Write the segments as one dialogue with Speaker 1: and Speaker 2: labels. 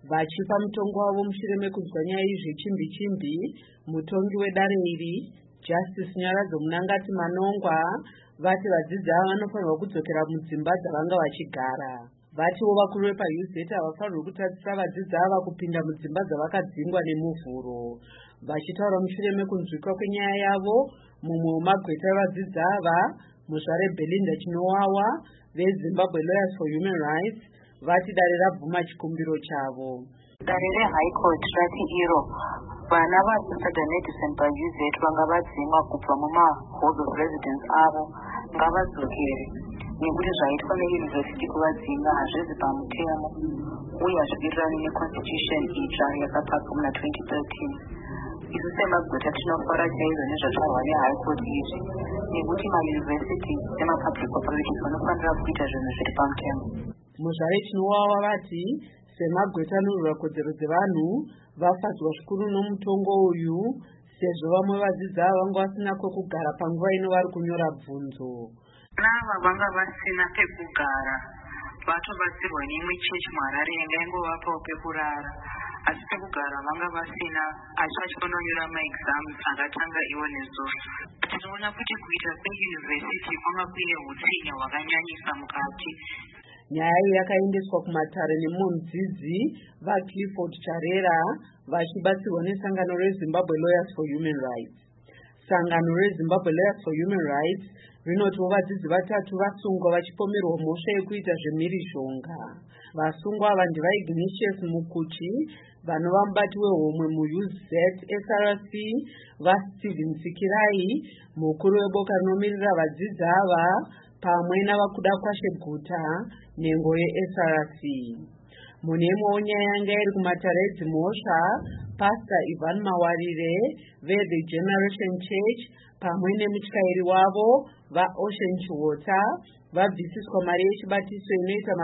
Speaker 1: vachipa mutongo wavo mushure mekunzwa nyaya yezvechimbi-chimbi. Mutongi wedare iri Justice Nyaradzo Munangati Manongwa vati vadzidzi ava vanofanirwa kudzokera mudzimba dzavanga vachigara. Vatiwo vakuru vepaUZ havafanirwi kutadzisa vadzidzi ava kupinda mudzimba dzavakadzingwa nemuvhuro. Vachitaura mushure mekunzwikwa kwenyaya yavo, mumwe wemagweta evadzidzi ava, muzvare Belinda Chinowawa veZimbabwe Lawyers for Human Rights, vati dare rabvuma chikumbiro chavo.
Speaker 2: Dare reHigh Court rati iro vana vaSaturday Medicine paUZ vanga vadzimwa kubva mumahalls of residence avo ngavadzokere, nekuti zvaitwa neYunivhesiti kuvadzinga hazvisi pamutemo uye hazviwirirani neconstitution itsva yakapaswa muna 2013. Isu semagweta tinofara chaizvo nezvazvarwa neHigh Court izvi, nekuti mayunivhesiti nemapublic authorities vanofanira kuita zvinhu zviri pamutemo.
Speaker 1: Muzvare Chinowawa vati semagweta anorwira kodzero dzevanhu vafadzwa zvikuru nomutongo uyu, sezvo vamwe vadzidzi ava vanga vasina kwekugara panguva ino vari kunyora bvunzo.
Speaker 2: Nava vanga vasina pekugara, vatobatsirwa neimwe chechi muHarare yangaingovapawo pekurara, asi pekugara vanga vasina, asi vachikondonyora maexams akatanga iwo nezuva. Tinoona kuti kuita kweyunivhesiti kwanga kuine hutsinya hwakanyanyisa mukati.
Speaker 1: Nyaya iyi yakaendeswa kumatare nemudzidzi vaClifford Charera vachibatsirwa nesangano reZimbabwe Lawyers for Human Rights. Sangano reZimbabwe Lawyers for Human Rights rinotiwo vadzidzi vatatu vasungwa vachipomerwa mhosva yekuita zvemhirizhonga. Vasungwa ava ndivaIgnatius Mukuchi vanova mubati wehomwe muUZ SRC, vaSteven Sikirai mukuru weboka rinomirira vadzidzi ava, pamwe navakuda Kwashe Guta nhengo yeSRC. Mune imwewo nyaya yanga iri kumatare edzimhosva, Pastor Ivan Mawarire veThe Generation Church pamwe nemutyairi wavo vaOcean Chiwota vabvisiswa mari yechibatiso inoita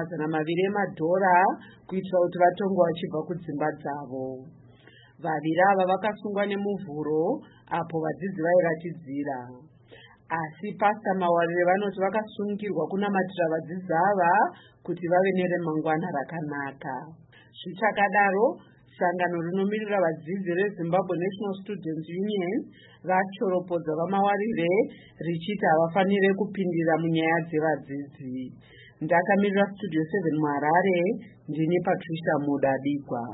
Speaker 1: $200 kuitira kuti vatongwe vachibva kudzimba dzavo. Vaviri ava vakasungwa nemuvhuro apo vadzidzi vairatidzira. Asi Pastor Mawarire vanoti vakasungirwa kunamatira vadzidzi ava kuti vave neremangwana rakanaka. Zvichakadaro, sangano rinomirira vadzidzi reZimbabwe National Students Union rachoropodza vaMawarire richiti havafanire kupindira munyaya dzevadzidzi. Ndakamirira Studio 7 muHarare, ndini Patricia Mudabikwa.